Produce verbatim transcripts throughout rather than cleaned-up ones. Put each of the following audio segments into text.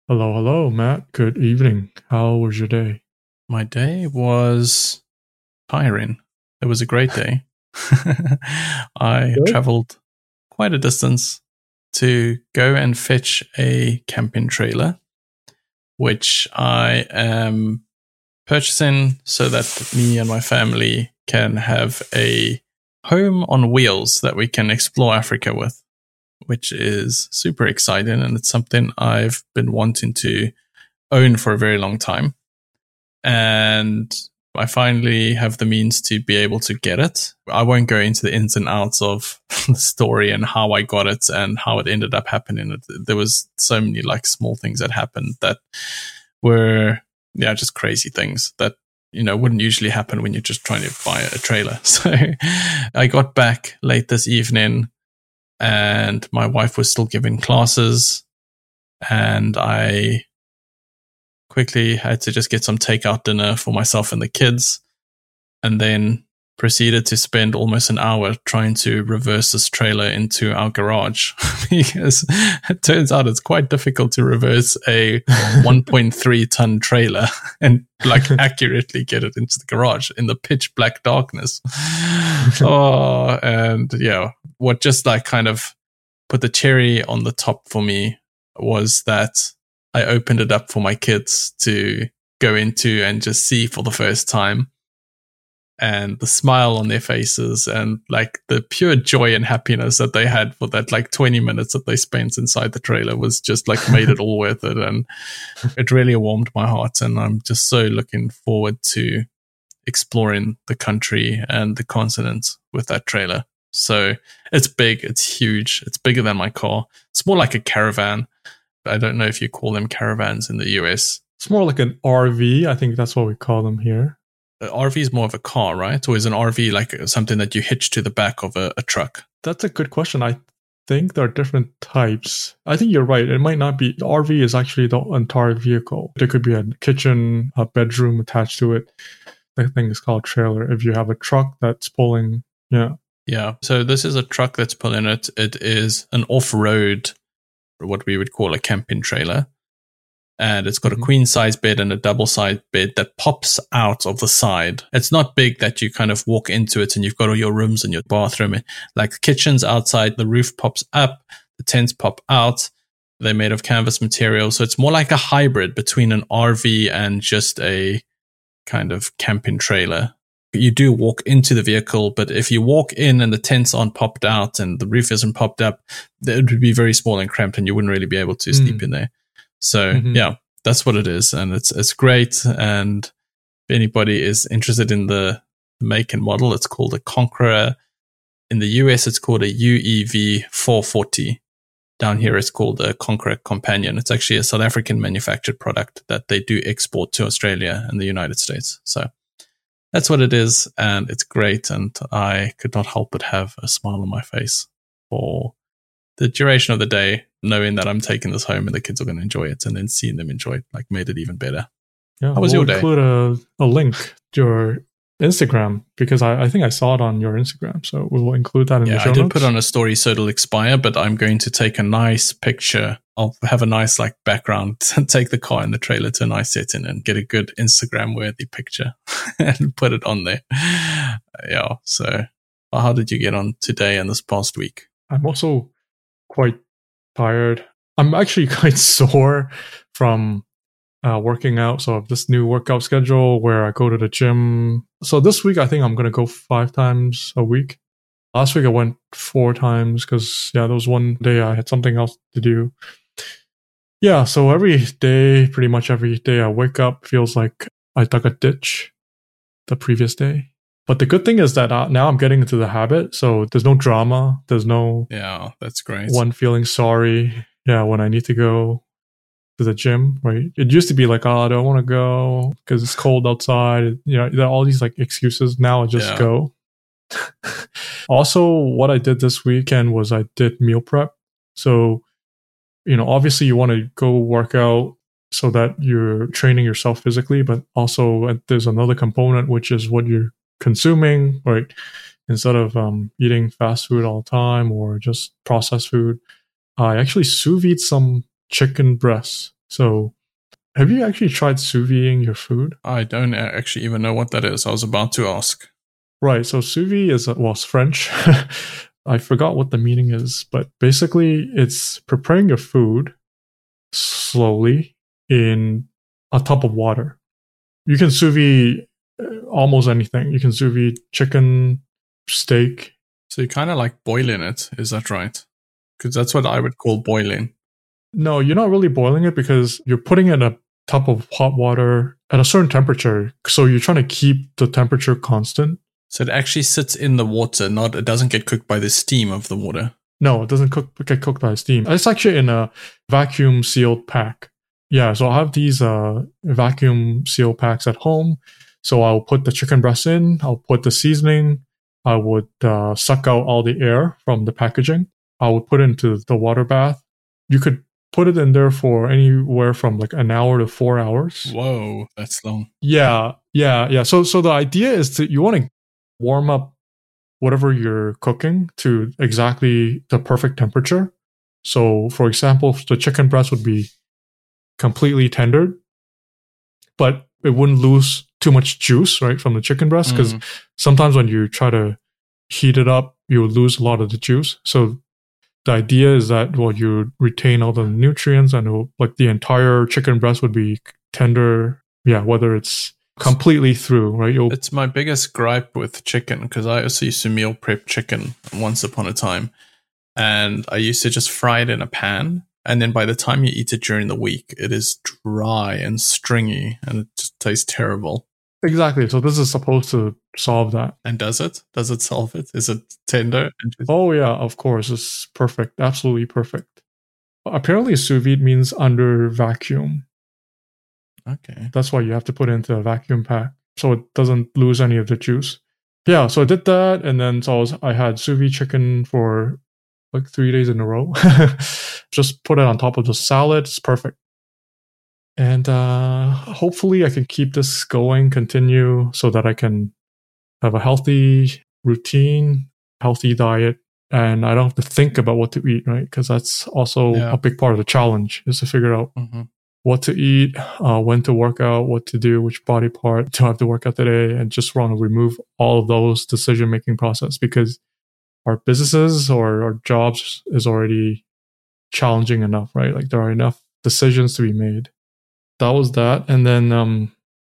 Hello, hello, Matt. Good evening. How was your day? My day was tiring. It was a great day. I Good. traveled quite a distance to go and fetch a camping trailer, which I am purchasing so that me and my family can have a home on wheels that we can explore Africa with, which is super exciting. And it's something I've been wanting to own for a very long time. And I finally have the means to be able to get it. I won't go into the ins and outs of the story and how I got it and how it ended up happening. There was so many like small things that happened that were, yeah, just crazy things that, you know, wouldn't usually happen when you're just trying to buy a trailer. So I got back late this evening and my wife was still giving classes, and I quickly had to just get some takeout dinner for myself and the kids, and then proceeded to spend almost an hour trying to reverse this trailer into our garage because it turns out it's quite difficult to reverse a one point three ton trailer and like accurately get it into the garage in the pitch black darkness. Oh, and yeah, what just like kind of put the cherry on the top for me was that I opened it up for my kids to go into and just see for the first time. And the smile on their faces and like the pure joy and happiness that they had for that like twenty minutes that they spent inside the trailer was just like made it all worth it. And it really warmed my heart. And I'm just so looking forward to exploring the country and the continent with that trailer. So it's big, it's huge, it's bigger than my car. It's more like a caravan. I don't know if you call them caravans in the U S. It's more like an R V. I think that's what we call them here. Uh, R V is more of a car, right? Or is an R V like something that you hitch to the back of a, a truck? That's a good question. I think there are different types. I think you're right. It might not be. The R V is actually the entire vehicle. There could be a kitchen, a bedroom attached to it. The thing is called trailer. If you have a truck that's pulling, yeah. Yeah. So this is a truck that's pulling it. It is an off-road, what we would call a camping trailer. And it's got mm-hmm. a queen size bed and a double side bed that pops out of the side. It's not big that you kind of walk into it and you've got all your rooms and your bathroom. Like the kitchen's outside, the roof pops up, the tents pop out. They're made of canvas material. So it's more like a hybrid between an R V and just a kind of camping trailer. You do walk into the vehicle, but if you walk in and the tents aren't popped out and the roof isn't popped up, it would be very small and cramped and you wouldn't really be able to mm. sleep in there. So mm-hmm. yeah, that's what it is. And it's, it's great. And if anybody is interested in the make and model, it's called a Conqueror. In the U S, it's called a U E V four forty. Down here, it's called a Conqueror Companion. It's actually a South African manufactured product that they do export to Australia and the United States. So that's what it is. And it's great. And I could not help but have a smile on my face for the duration of the day, knowing that I'm taking this home and the kids are going to enjoy it, and then seeing them enjoy it, like made it even better. Yeah, how was we'll your day? Include a, a link to your Instagram because I, I think I saw it on your Instagram. So we will include that in yeah, the show I did notes. Put on a story, so it'll expire, but I'm going to take a nice picture. I'll have a nice like background and take the car and the trailer to a nice setting and get a good Instagram worthy picture and put it on there. Yeah. So how did you get on today and this past week? I'm also quite tired. I'm actually quite sore from uh, working out. So this new workout schedule where I go to the gym. So this week, I think I'm going to go five times a week. Last week, I went four times because, yeah, there was one day I had something else to do. Yeah, so every day, pretty much every day I wake up, feels like I dug a ditch the previous day. But the good thing is that uh, now I'm getting into the habit. So there's no drama. There's no yeah, that's great. One feeling sorry. Yeah, when I need to go to the gym, right? It used to be like, oh, I don't want to go because it's cold outside. You know, there are all these like excuses. Now I just yeah. go. Also, what I did this weekend was I did meal prep. So, you know, obviously you want to go work out so that you're training yourself physically, but also there's another component, which is what you're consuming, right? Instead of um, eating fast food all the time or just processed food, I actually sous vide some chicken breasts. So have you actually tried sous videing your food? I don't actually even know what that is. I was about to ask. Right. So sous vide is, well, it's French. I forgot what the meaning is, but basically it's preparing your food slowly in a tub of water. You can sous vide almost anything. You can sous vide chicken, steak. So you kind of like boiling it, is that right? Because that's what I would call boiling. No, you're not really boiling it because you're putting it in a tub of hot water at a certain temperature. So you're trying to keep the temperature constant. So it actually sits in the water, not it doesn't get cooked by the steam of the water. No, it doesn't cook get cooked by steam. It's actually in a vacuum sealed pack. Yeah, so I have these uh, vacuum seal packs at home. So I'll put the chicken breast in, I'll put the seasoning, I would uh, suck out all the air from the packaging. I would put it into the water bath. You could put it in there for anywhere from like an hour to four hours. Whoa, that's long. Yeah, yeah, yeah. So so the idea is that you want to warm up whatever you're cooking to exactly the perfect temperature. So for example, the chicken breast would be completely tendered, but it wouldn't lose too much juice, right, from the chicken breast, because mm. sometimes when you try to heat it up, you would lose a lot of the juice. So the idea is that, well, you retain all the nutrients, and it will, like the entire chicken breast would be tender. Yeah, whether it's completely through, right? You'll- it's my biggest gripe with chicken, because I also used to meal prep chicken once upon a time, and I used to just fry it in a pan. And then by the time you eat it during the week, it is dry and stringy, and it just tastes terrible. Exactly. So this is supposed to solve that. And does it? Does it solve it? Is it tender? Oh, yeah, of course. It's perfect. Absolutely perfect. Apparently, sous vide means under vacuum. Okay. That's why you have to put it into a vacuum pack so it doesn't lose any of the juice. Yeah, so I did that. And then so I, was, I had sous vide chicken for like three days in a row. Just put it on top of the salad. It's perfect. And uh, hopefully I can keep this going, continue, so that I can have a healthy routine, healthy diet, and I don't have to think about what to eat, right? Because that's also yeah. a big part of the challenge, is to figure out mm-hmm. what to eat, uh, when to work out, what to do, which body part to have to work out today, and just want to remove all of those decision-making process, because our businesses or our jobs is already challenging enough, right? Like there are enough decisions to be made. That was that. And then um,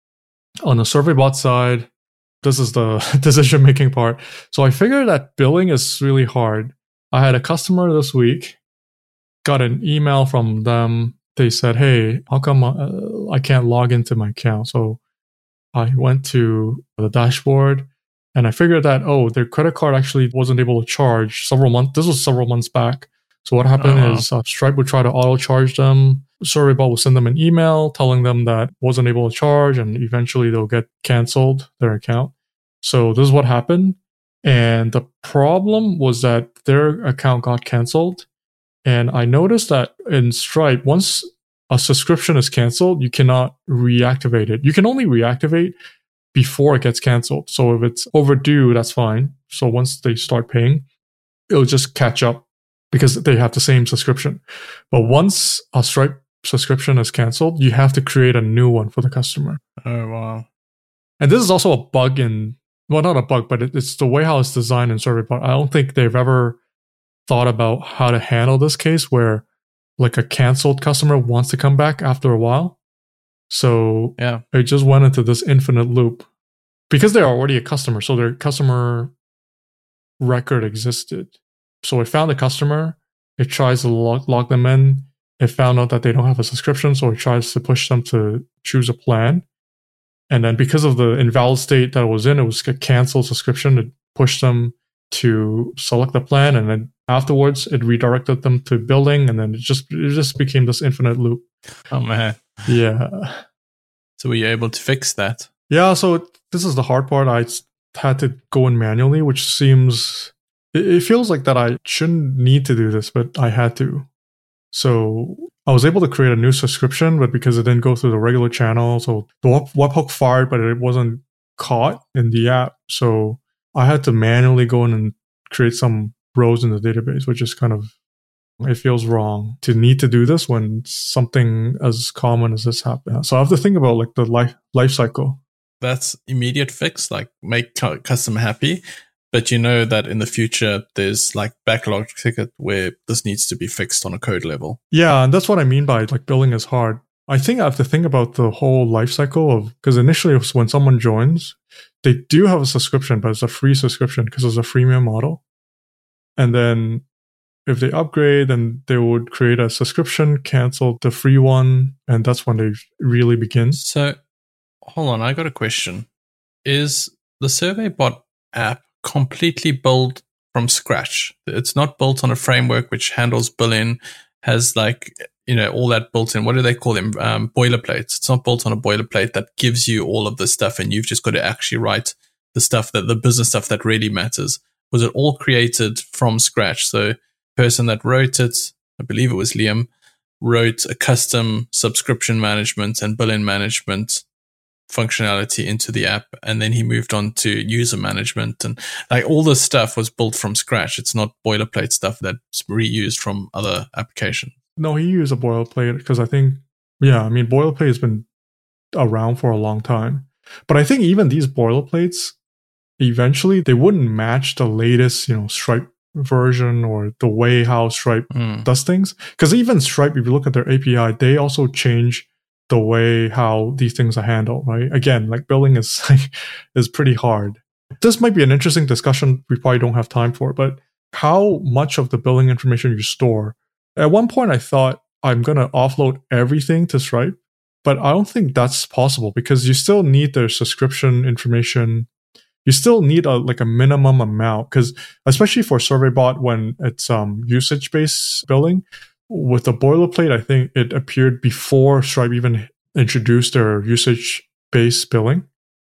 on the SurveyBot side, this is the decision-making part. So I figured that billing is really hard. I had a customer this week, got an email from them. They said, hey, how come uh, I can't log into my account? So I went to the dashboard and I figured that, oh, their credit card actually wasn't able to charge several months. This was several months back. So what happened uh-huh. is uh, Stripe would try to auto-charge them. SurveyBot will send them an email telling them that wasn't able to charge, and eventually they'll get canceled, their account. So this is what happened. And the problem was that their account got canceled. And I noticed that in Stripe, once a subscription is canceled, you cannot reactivate it. You can only reactivate before it gets canceled. So if it's overdue, that's fine. So once they start paying, it'll just catch up because they have the same subscription. But once a Stripe subscription is canceled, you have to create a new one for the customer. Oh, wow. And this is also a bug in, well, not a bug, but it's the way how it's designed in SurveyBot. I don't think they've ever thought about how to handle this case where like a canceled customer wants to come back after a while. So yeah, it just went into this infinite loop because they're already a customer. So their customer record existed. So it found the customer, it tries to log, log them in. It found out that they don't have a subscription. So it tries to push them to choose a plan. And then because of the invalid state that it was in, it was a canceled subscription. It pushed them to select the plan. And then afterwards, it redirected them to billing. And then it just it just became this infinite loop. Oh, man. Yeah. So were you able to fix that? Yeah. So it, this is the hard part. I had to go in manually, which seems... It, it feels like that I shouldn't need to do this, but I had to. So I was able to create a new subscription, but because it didn't go through the regular channel, so the web, webhook fired, but it wasn't caught in the app. So I had to manually go in and create some rows in the database, which is kind of It feels wrong to need to do this when something as common as this happens. So I have to think about like the life life cycle. That's immediate fix, like make cu- customer happy. But you know that in the future, there's like backlog ticket where this needs to be fixed on a code level. Yeah, and that's what I mean by like billing is hard. I think I have to think about the whole life cycle of, because initially when someone joins, they do have a subscription, but it's a free subscription because it's a freemium model. And then if they upgrade, then they would create a subscription, cancel the free one, and that's when they really begin. So hold on, I got a question. Is the SurveyBot app completely built from scratch? It's not built on a framework which handles billing, has like, you know, all that built in. What do they call them? Um, boilerplates. It's not built on a boilerplate that gives you all of the stuff and you've just got to actually write the stuff that the business stuff that really matters. Was it all created from scratch? So the person that wrote it, I believe it was Liam, wrote a custom subscription management and billing management functionality into the app, and then he moved on to user management, and like all this stuff was built from scratch. It's not boilerplate stuff that's reused from other applications. No, he used a boilerplate because I think, yeah, I mean, boilerplate has been around for a long time. But I think even these boilerplates, eventually they wouldn't match the latest, you know, Stripe version or the way how Stripe mm. does things. Because even Stripe, if you look at their A P I, they also change the way how these things are handled, right? Again, like billing is is pretty hard. This might be an interesting discussion we probably don't have time for, but how much of the billing information you store? At one point, I thought I'm going to offload everything to Stripe, but I don't think that's possible because you still need their subscription information. You still need a like a minimum amount, because especially for SurveyBot when it's um usage-based billing, with the boilerplate, I think it appeared before Stripe even introduced their usage-based billing.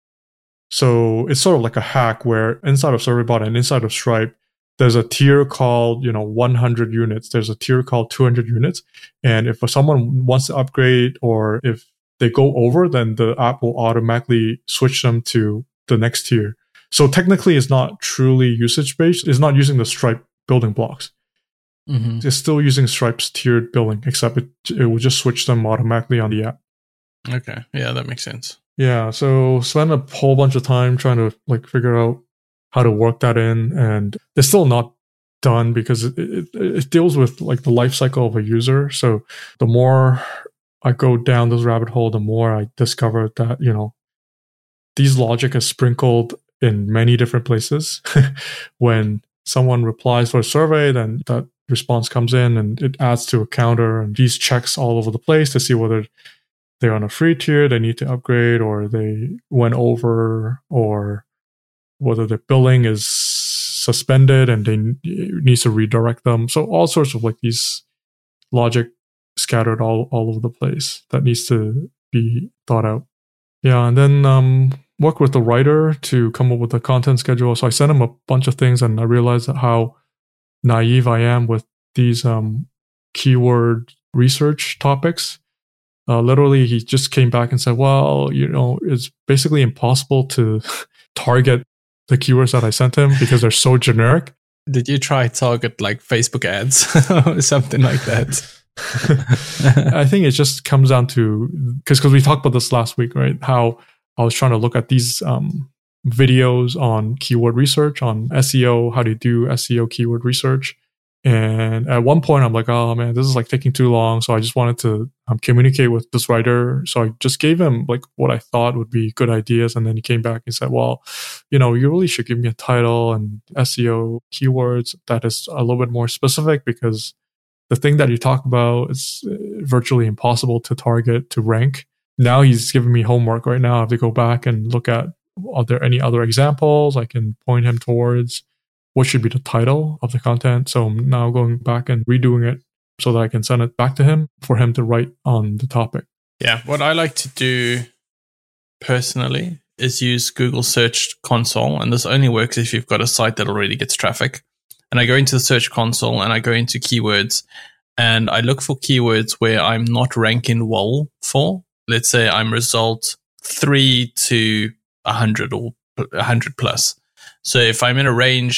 So it's sort of like a hack where inside of SurveyBot and inside of Stripe, there's a tier called, you know, one hundred units. There's a tier called two hundred units. And if someone wants to upgrade or if they go over, then the app will automatically switch them to the next tier. So technically, it's not truly usage-based. It's not using the Stripe building blocks. Mm-hmm. It's still using Stripe's tiered billing, except it it will just switch them automatically on the app. Okay, yeah, that makes sense. Yeah, so spend a whole bunch of time trying to like figure out how to work that in, and it's still not done because it, it, it deals with like the life cycle of a user. So the more I go down this rabbit hole, the more I discover that, you know, these logic is sprinkled in many different places. When someone replies for a survey, then that response comes in and it adds to a counter, and these checks all over the place to see whether they're on a free tier, they need to upgrade, or they went over, or whether their billing is suspended and they needs to redirect them. So all sorts of like these logic scattered all, all over the place that needs to be thought out. Yeah, and then um, work with the writer to come up with a content schedule. So I sent him a bunch of things, and I realized how naive I am with these um, keyword research topics. Uh, literally, he just came back and said, well, you know, it's basically impossible to target the keywords that I sent him because they're so generic. Did you try target like Facebook ads or something like that? I think it just comes down to, because because we talked about this last week, right? How I was trying to look at these um, videos on keyword research, on S E O, how to do S E O keyword research. And at one point, I'm like, oh man, this is like taking too long. So I just wanted to um, communicate with this writer. So I just gave him like what I thought would be good ideas. And then he came back and said, well, you know, you really should give me a title and S E O keywords that is a little bit more specific, because the thing that you talk about is virtually impossible to target, to rank. Now he's giving me homework right now. I have to go back and look at, are there any other examples I can point him towards? What should be the title of the content? So I'm now going back and redoing it so that I can send it back to him for him to write on the topic. Yeah, what I like to do personally is use Google Search Console. And this only works if you've got a site that already gets traffic. And I go into the Search Console and I go into keywords and I look for keywords where I'm not ranking well for. Let's say I'm result three to one hundred or one hundred plus. So if I'm in a range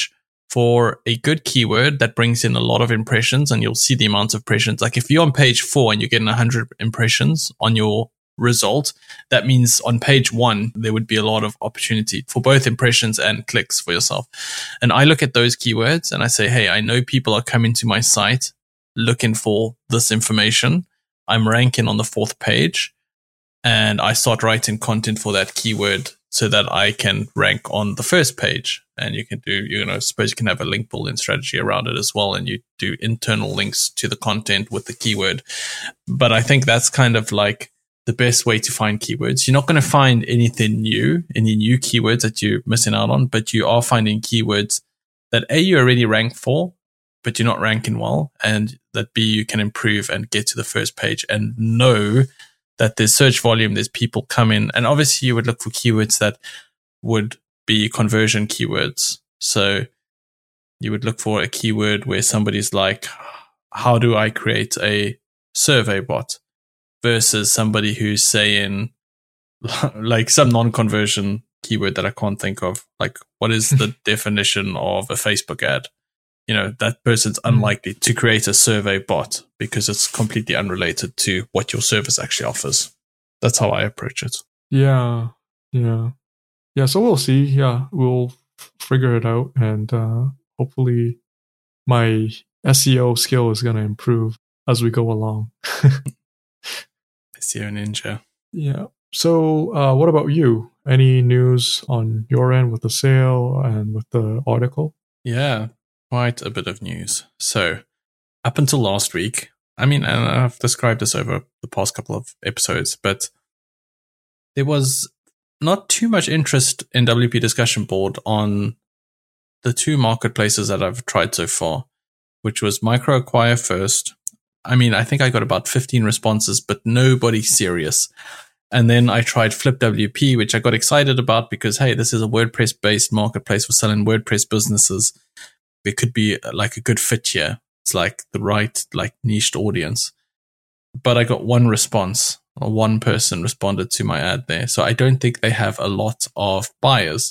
for a good keyword that brings in a lot of impressions, and you'll see the amount of impressions. Like if you're on page four and you're getting one hundred impressions on your result, that means on page one, there would be a lot of opportunity for both impressions and clicks for yourself. And I look at those keywords and I say, hey, I know people are coming to my site looking for this information. I'm ranking on the fourth page, and I start writing content for that keyword so that I can rank on the first page. And you can do, you know, suppose you can have a link building strategy around it as well. And you do internal links to the content with the keyword. But I think that's kind of like the best way to find keywords. You're not going to find anything new, any new keywords that you're missing out on, but you are finding keywords that A, you already rank for, but you're not ranking well. And that B, you can improve and get to the first page and know that there's search volume, there's people coming. And obviously you would look for keywords that would be conversion keywords. So you would look for a keyword where somebody's like, how do I create a survey bot? Versus somebody who's saying like some non-conversion keyword that I can't think of. Like, what is the definition of a Facebook ad? You know, that person's unlikely to create a survey bot because it's completely unrelated to what your service actually offers. That's how I approach it. Yeah. Yeah. Yeah. So we'll see. Yeah. We'll f- figure it out. And uh, hopefully my S E O skill is going to improve as we go along. S E O Ninja. Yeah. So uh, what about you? Any news on your end with the sale and with the article? Yeah. Quite a bit of news. So up until last week, I mean, and I've described this over the past couple of episodes, but there was not too much interest in W P Discussion Board on the two marketplaces that I've tried so far, which was MicroAcquire first. I mean, I think I got about fifteen responses, but nobody serious. And then I tried Flip W P, which I got excited about because, hey, this is a WordPress-based marketplace for selling WordPress businesses. There could be like a good fit here. It's like the right, like niched audience. But I got one response, or one person responded to my ad there. So I don't think they have a lot of buyers.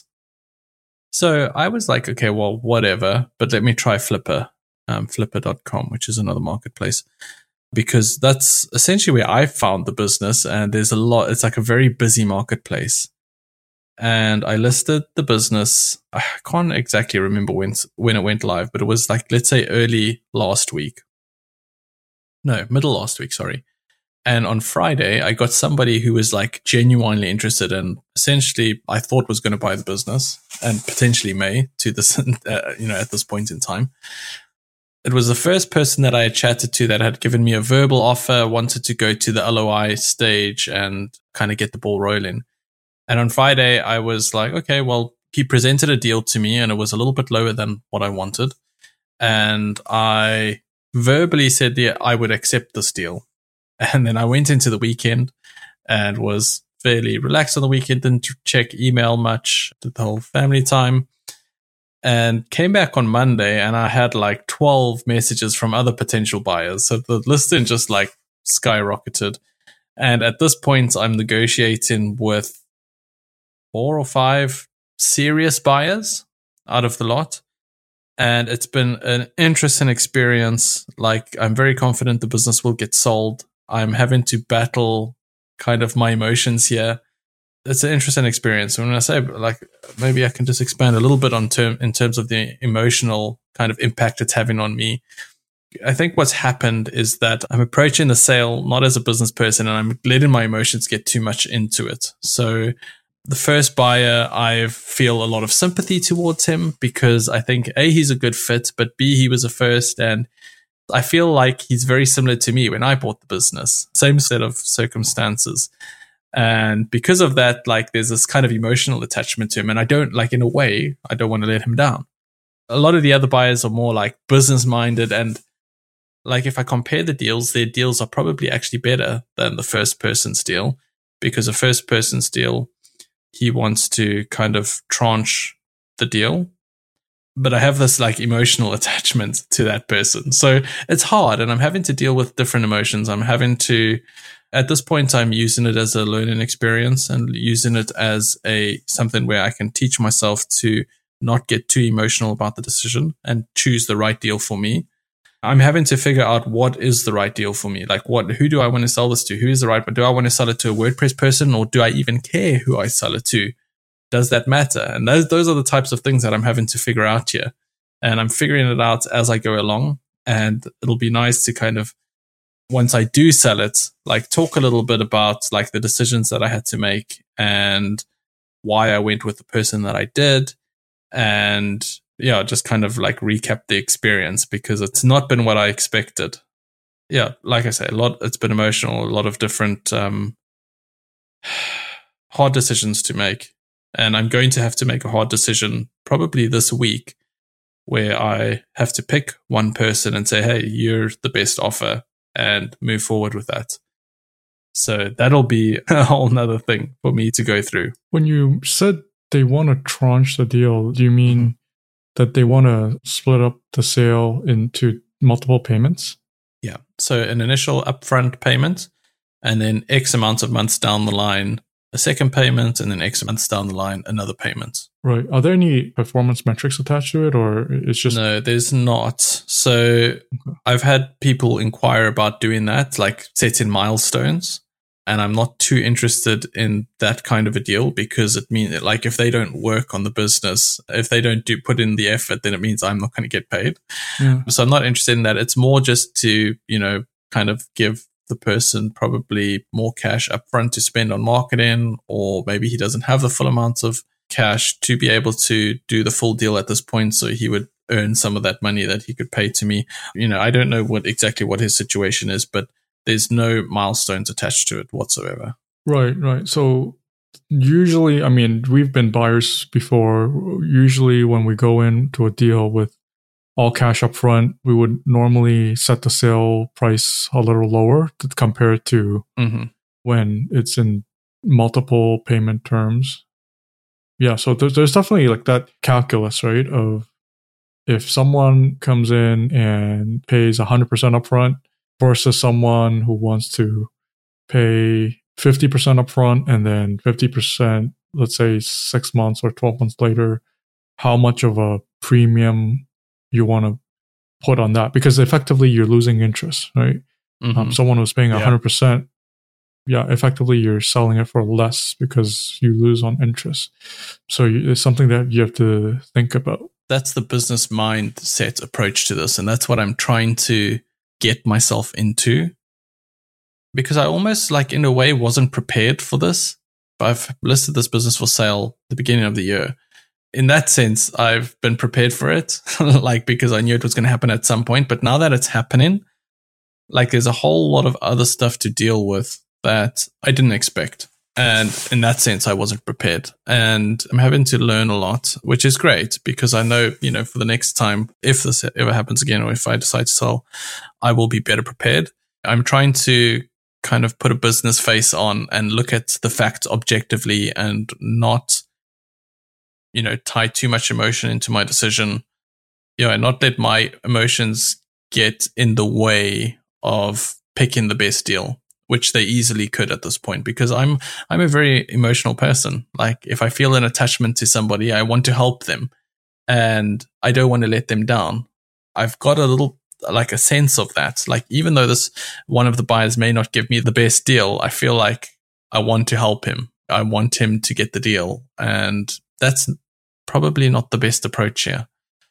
So I was like, okay, well, whatever, but let me try Flipper, um, flipper dot com, which is another marketplace, because that's essentially where I found the business. And there's a lot, it's like a very busy marketplace. And I listed the business. I can't exactly remember when when it went live, but it was like, let's say early last week. No, middle last week, sorry. And on Friday, I got somebody who was like genuinely interested and essentially I thought was going to buy the business and potentially may to this, uh, you know, at this point in time. It was the first person that I had chatted to that had given me a verbal offer, wanted to go to the L O I stage and kind of get the ball rolling. And on Friday, I was like, okay, well, he presented a deal to me and it was a little bit lower than what I wanted. And I verbally said, yeah, I would accept this deal. And then I went into the weekend and was fairly relaxed on the weekend, didn't check email much, did the whole family time, and came back on Monday and I had like twelve messages from other potential buyers. So the listing just like skyrocketed. And at this point, I'm negotiating with four or five serious buyers out of the lot. And it's been an interesting experience. Like, I'm very confident the business will get sold. I'm having to battle kind of my emotions here. It's an interesting experience. When I say, like, maybe I can just expand a little bit on term in terms of the emotional kind of impact it's having on me. I think what's happened is that I'm approaching the sale not as a business person, and I'm letting my emotions get too much into it. So the first buyer, I feel a lot of sympathy towards him because I think A, he's a good fit, but B, he was a first, and I feel like he's very similar to me when I bought the business. Same set of circumstances. And because of that, like, there's this kind of emotional attachment to him. And I don't, like, in a way, I don't want to let him down. A lot of the other buyers are more like business minded. And like, if I compare the deals, their deals are probably actually better than the first person's deal, because the first person's deal, he wants to kind of tranche the deal. But I have this like emotional attachment to that person. So it's hard, and I'm having to deal with different emotions. I'm having to, at this point, I'm using it as a learning experience and using it as a something where I can teach myself to not get too emotional about the decision and choose the right deal for me. I'm having to figure out what is the right deal for me. Like, what, who do I want to sell this to? Who is the right, but do I want to sell it to a WordPress person, or do I even care who I sell it to? Does that matter? And those, those are the types of things that I'm having to figure out here. And I'm figuring it out as I go along. And it'll be nice to kind of, once I do sell it, like talk a little bit about like the decisions that I had to make and why I went with the person that I did. And yeah, just kind of like recap the experience, because it's not been what I expected. Yeah, like I say, a lot, it's been emotional, a lot of different um, hard decisions to make. And I'm going to have to make a hard decision probably this week, where I have to pick one person and say, hey, you're the best offer, and move forward with that. So that'll be a whole nother thing for me to go through. When you said they want to tranche the deal, do you mean mm-hmm. that they want to split up the sale into multiple payments? Yeah. So an initial upfront payment, and then X amount of months down the line, a second payment, and then X months down the line, another payment. Right. Are there any performance metrics attached to it, or it's just... No, there's not. So okay. I've had people inquire about doing that, like setting milestones, and I'm not too interested in that kind of a deal, because it means, like, if they don't work on the business, if they don't do put in the effort, then it means I'm not going to get paid. Yeah. So I'm not interested in that. It's more just to, you know, kind of give the person probably more cash upfront to spend on marketing, or maybe he doesn't have the full amount of cash to be able to do the full deal at this point. So he would earn some of that money that he could pay to me. You know, I don't know what exactly what his situation is, but there's no milestones attached to it whatsoever. Right, right. So usually, I mean, we've been buyers before. Usually when we go into a deal with all cash up front, we would normally set the sale price a little lower to compare to mm-hmm. when it's in multiple payment terms. Yeah, so there's, there's definitely like that calculus, right? Of if someone comes in and pays one hundred percent upfront versus someone who wants to pay fifty percent upfront and then fifty percent, let's say six months or twelve months later, how much of a premium you want to put on that, because effectively you're losing interest, right? Mm-hmm. Um, someone who's paying yeah. one hundred percent, yeah, effectively you're selling it for less because you lose on interest. So you, it's something that you have to think about. That's the business mindset approach to this, and that's what I'm trying to get myself into, because I almost, like, in a way wasn't prepared for this. I've listed this business for sale at the beginning of the year. In that sense, I've been prepared for it, like, because I knew it was going to happen at some point. But now that it's happening, like, there's a whole lot of other stuff to deal with that I didn't expect. And in that sense, I wasn't prepared. And I'm having to learn a lot, which is great, because I know, you know, for the next time, if this ever happens again, or if I decide to sell, I will be better prepared. I'm trying to kind of put a business face on and look at the facts objectively, and not, you know, tie too much emotion into my decision, you know, and not let my emotions get in the way of picking the best deal, which they easily could at this point, because I'm, I'm a very emotional person. Like, if I feel an attachment to somebody, I want to help them, and I don't want to let them down. I've got a little, like, a sense of that. Like, even though this one of the buyers may not give me the best deal, I feel like I want to help him. I want him to get the deal. And that's probably not the best approach here.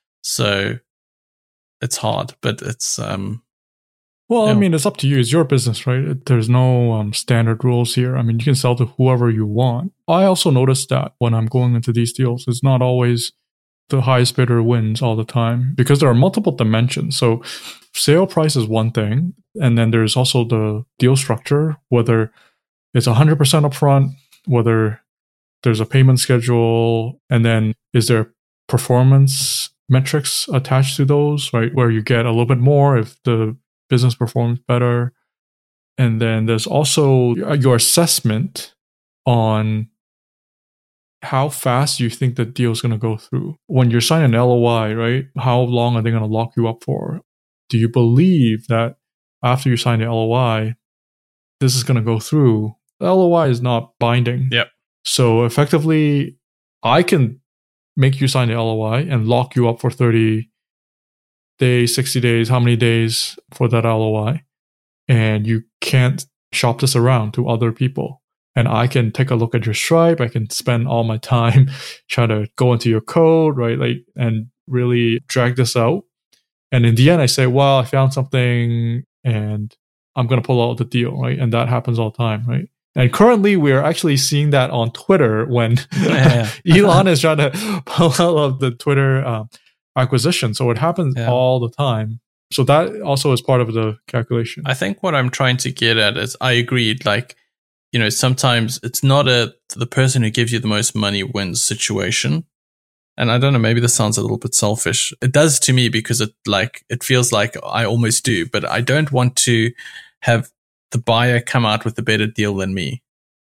So it's hard, but it's, um, well, you know. I mean, it's up to you. It's your business, right? There's no um, standard rules here. I mean, you can sell to whoever you want. I also noticed that when I'm going into these deals, it's not always the highest bidder wins all the time, because there are multiple dimensions. So sale price is one thing, and then there's also the deal structure, whether it's one hundred percent upfront, whether there's a payment schedule, and then is there performance metrics attached to those, right? Where you get a little bit more if the business performs better. And then there's also your assessment on how fast you think the deal is going to go through. When you're signing an L O I, right? How long are they going to lock you up for? Do you believe that after you sign the L O I, this is going to go through? The L O I is not binding. Yep. So effectively, I can make you sign the L O I and lock you up for thirty days, sixty days, how many days for that L O I. And you can't shop this around to other people. And I can take a look at your Stripe. I can spend all my time trying to go into your code, right? Like, and really drag this out. And in the end, I say, well, I found something and I'm going to pull out the deal, right? And that happens all the time, right? And currently, we're actually seeing that on Twitter when yeah. Elon is trying to pull out of the Twitter uh, acquisition. So it happens yeah. all the time. So that also is part of the calculation. I think what I'm trying to get at is I agreed, like, you know, sometimes it's not a the person who gives you the most money wins situation. And I don't know, maybe this sounds a little bit selfish. It does to me because it like it feels like I almost do, but I don't want to have the buyer come out with a better deal than me.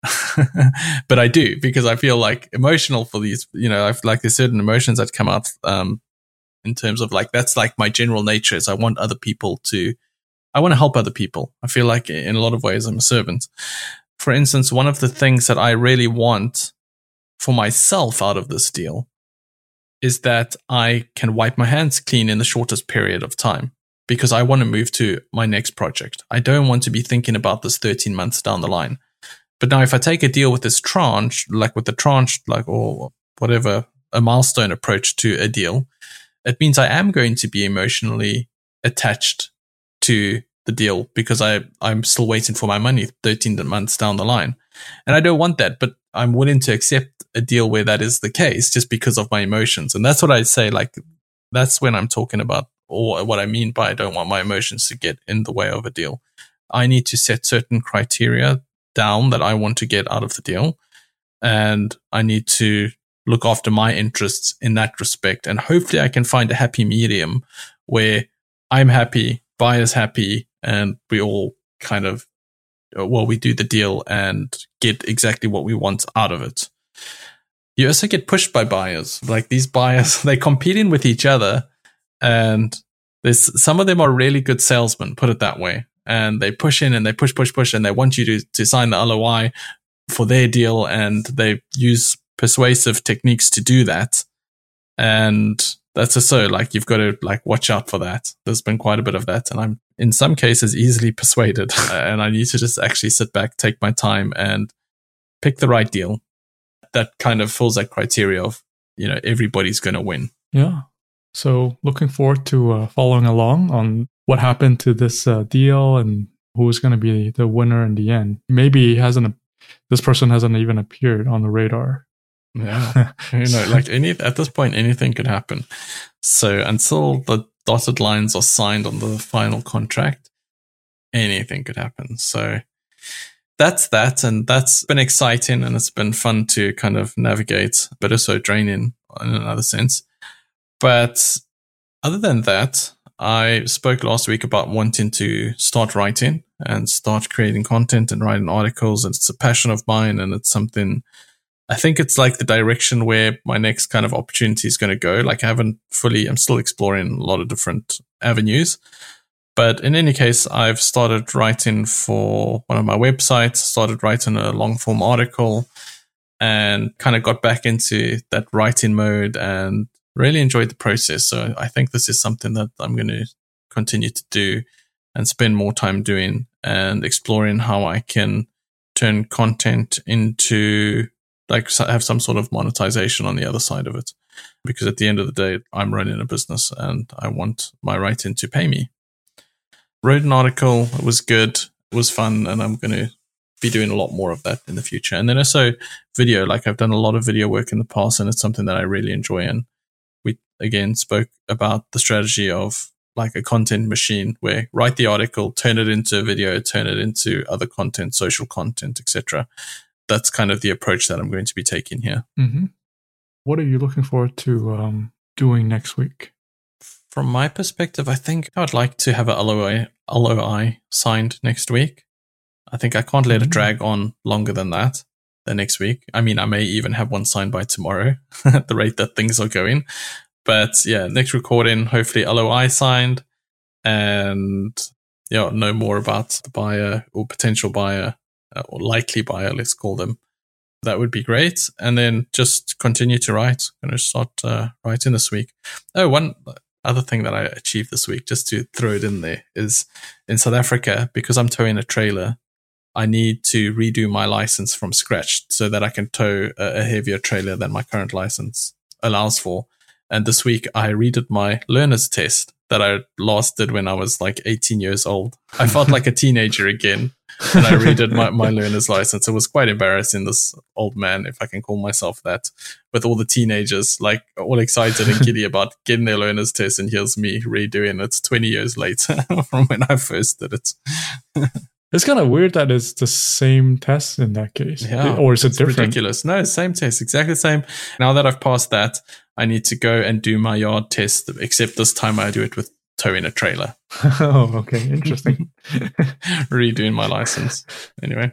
But I do, because I feel like emotional for these, you know, I feel like there's certain emotions that come out um, in terms of like, that's like my general nature is I want other people to, I want to help other people. I feel like in a lot of ways I'm a servant. For instance, one of the things that I really want for myself out of this deal is that I can wipe my hands clean in the shortest period of time, because I want to move to my next project. I don't want to be thinking about this thirteen months down the line. But now if I take a deal with this tranche, like with the tranche, like, or whatever, a milestone approach to a deal, it means I am going to be emotionally attached to the deal because I, I'm still waiting for my money thirteen months down the line. And I don't want that, but I'm willing to accept a deal where that is the case just because of my emotions. And that's what I say, like, that's when I'm talking about, or what I mean by I don't want my emotions to get in the way of a deal. I need to set certain criteria down that I want to get out of the deal. And I need to look after my interests in that respect. And hopefully I can find a happy medium where I'm happy, buyer's happy, and we all kind of, well, we do the deal and get exactly what we want out of it. You also get pushed by buyers. Like these buyers, they're competing with each other, and there's some of them are really good salesmen, put it that way. And they push in and they push, push, push, and they want you to, to sign the L O I for their deal, and they use persuasive techniques to do that. And that's just so, like, you've got to, like, watch out for that. There's been quite a bit of that, and I'm, in some cases, easily persuaded. And I need to just actually sit back, take my time, and pick the right deal that kind of fills that criteria of, you know, everybody's going to win. Yeah. So looking forward to uh, following along on what happened to this uh, deal and who's going to be the winner in the end. Maybe he hasn't, this person hasn't even appeared on the radar. Yeah, you know, like any at this point, anything could happen. So until the dotted lines are signed on the final contract, anything could happen. So that's that, and that's been exciting, and it's been fun to kind of navigate, but also draining in another sense. But other than that, I spoke last week about wanting to start writing and start creating content and writing articles. And it's a passion of mine, and it's something, I think it's like the direction where my next kind of opportunity is going to go. Like I haven't fully, I'm still exploring a lot of different avenues. But in any case, I've started writing for one of my websites, started writing a long form article, and kind of got back into that writing mode and really enjoyed the process. So I think this is something that I'm going to continue to do and spend more time doing and exploring how I can turn content into, like, have some sort of monetization on the other side of it. Because at the end of the day, I'm running a business and I want my writing to pay me. Wrote an article, it was good, it was fun, and I'm going to be doing a lot more of that in the future. And then also video, like I've done a lot of video work in the past, and it's something that I really enjoy. And we, again, spoke about the strategy of like a content machine where write the article, turn it into a video, turn it into other content, social content, et cetera. That's kind of the approach that I'm going to be taking here. Mm-hmm. What are you looking forward to um, doing next week? From my perspective, I think I would like to have a L O I, L O I signed next week. I think I can't let it drag on longer than that, the next week. I mean, I may even have one signed by tomorrow at the rate that things are going. But yeah, next recording, hopefully L O I signed, and yeah, know more about the buyer or potential buyer uh, or likely buyer, let's call them, that would be great. And then just continue to write. I'm going to start uh, writing this week. Oh, one other thing that I achieved this week, just to throw it in there, is in South Africa, because I'm towing a trailer, I need to redo my license from scratch so that I can tow a, a heavier trailer than my current license allows for. And this week I redid my learner's test that I last did when I was like eighteen years old. I felt like a teenager again. And I redid my, my learner's license. It was quite embarrassing, this old man, if I can call myself that, with all the teenagers like all excited and giddy about getting their learner's test. And here's me redoing it twenty years later from when I first did it. It's kind of weird that it's the same test in that case. Yeah, or is it it's different? Ridiculous. No, same test, exactly the same. Now that I've passed that, I need to go and do my yard test, except this time I do it with towing a trailer. Oh, okay. Interesting. Redoing my license. Anyway.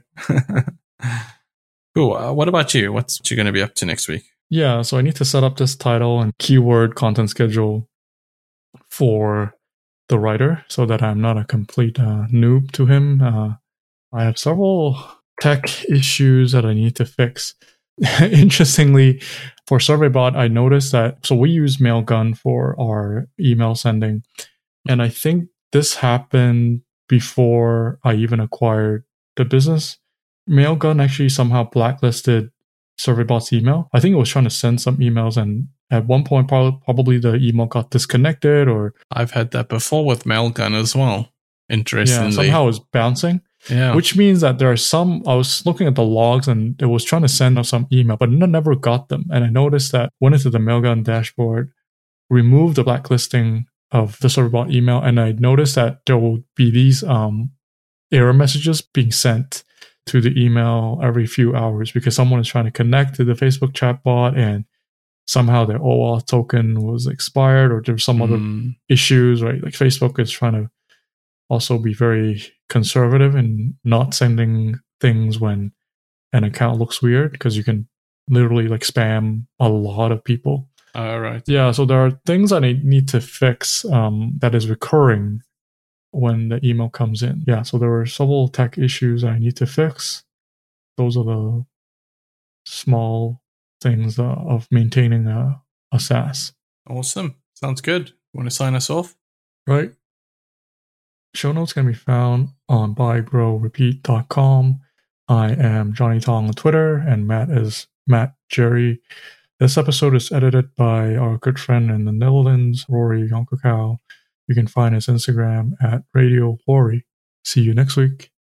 Cool. Uh, what about you? What's what you going to be up to next week? Yeah, so I need to set up this title and keyword content schedule for the writer so that I'm not a complete uh, noob to him. Uh, I have several tech issues that I need to fix. Interestingly, for SurveyBot, I noticed that, so we use Mailgun for our email sending. And I think this happened before I even acquired the business. Mailgun actually somehow blacklisted SurveyBot's email. I think it was trying to send some emails, and at one point probably the email got disconnected, or I've had that before with Mailgun as well. Interestingly, yeah, somehow it was bouncing. Yeah, which means that there are some. I was looking at the logs and it was trying to send out some email, but it never got them. And I noticed that went into the Mailgun dashboard, removed the blacklisting of the SurveyBot email, and I noticed that there will be these um, error messages being sent to the email every few hours because someone is trying to connect to the Facebook chatbot and somehow their OAuth token was expired, or there's some mm. other issues, right? Like Facebook is trying to also be very conservative and not sending things when an account looks weird, because you can literally like spam a lot of people. All right. Yeah, so there are things that I need to fix um, that is recurring when the email comes in. Yeah, so there were several tech issues I need to fix. Those are the small things uh, of maintaining a, a SaaS. Awesome. Sounds good. Want to sign us off? Right. Show notes can be found on buy grow repeat dot com. I am Johnny Tong on Twitter, and Matt is Matt Jerry. This episode is edited by our good friend in the Netherlands, Rory Yonkakau. You can find his Instagram at Radio Rory. See you next week.